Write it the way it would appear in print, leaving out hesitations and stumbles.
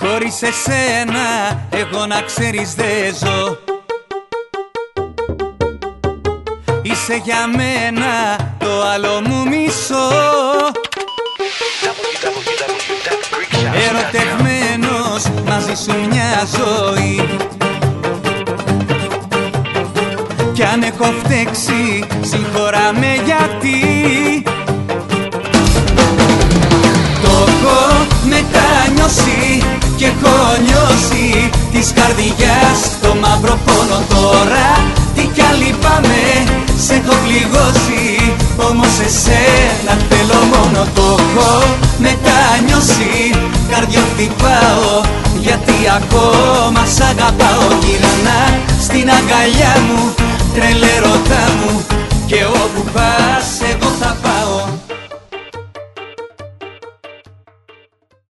Χωρίς εσένα εγώ να ξέρεις δεν ζω. Είσαι για μένα το άλλο μου μισό. Ερωτευμένος μαζί σου μια ζωή. Κι αν έχω φταίξει συγχωρά με γιατί το έχω μετανιώσει και έχω νιώσει της καρδιάς το μαύρο πόνο. Τώρα τι κι αν λυπάμαι, σε έχω πληγώσει, όμως εσένα θέλω μόνο. Το έχω μετανιώσει, καρδιό χτυπάω, γιατί ακόμα σ' αγαπάω. Γυρνά στην αγκαλιά μου